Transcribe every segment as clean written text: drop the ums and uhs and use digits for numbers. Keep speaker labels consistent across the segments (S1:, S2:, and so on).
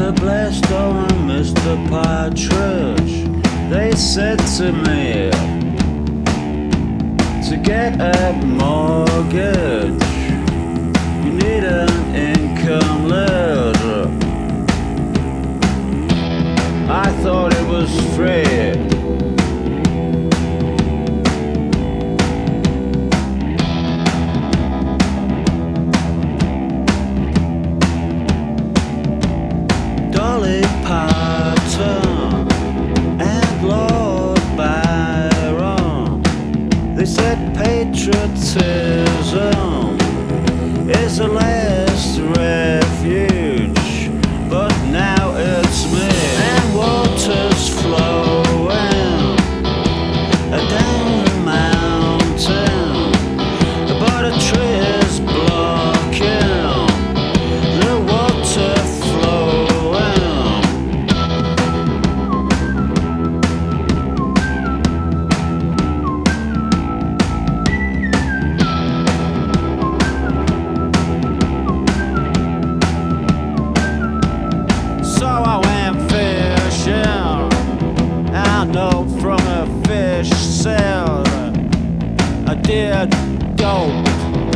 S1: Mr. Blastow and Mr. Partridge, they said to me, to get a mortgage, you need an income letter. I thought it was free. Dolly Parton and Lord Byron, they said patriotism is the last refuge, but now it's me. And water's flowing down the mountain, but a tree is blocking the water flowing. So I went fishing, and I know from a fish said I did dope.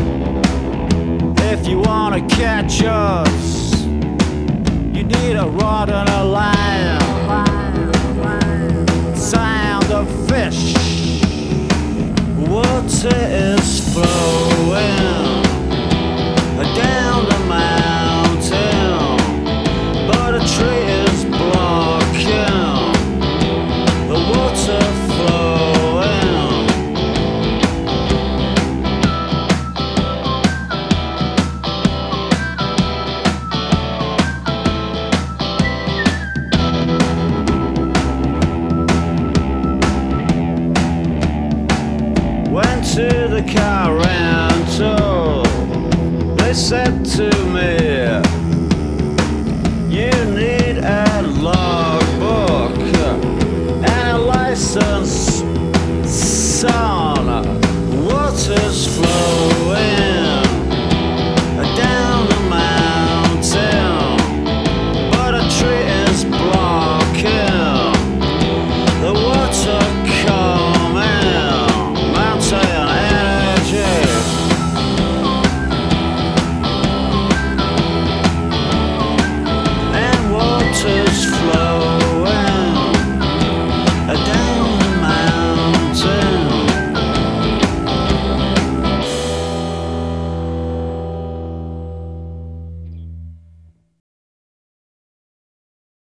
S1: If you wanna catch us, you need a rod and a line. Sound of fish, water is flowing down the mountain, but a tree is blocking the water flowing. Went to the car rental, they said to me, you need a logbook and a license, son. Water's flowing.